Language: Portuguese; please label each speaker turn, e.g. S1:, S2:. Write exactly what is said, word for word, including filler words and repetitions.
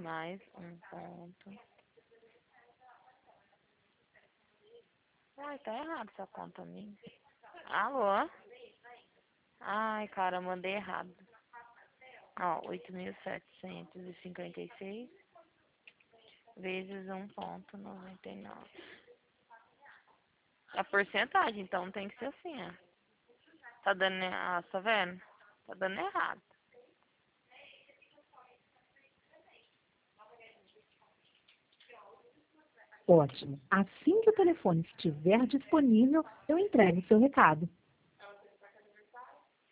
S1: mais um ponto. Ai, tá errado essa conta minha. Alô? Ai, cara, mandei errado. Ó, oito mil setecentos e cinquenta e seis vezes um ponto noventa e nove. A porcentagem, então tem que ser assim, ó. Tá dando, ah, tá vendo? Tá dando errado.
S2: Ótimo. Assim que o telefone estiver disponível, eu entrego o seu recado.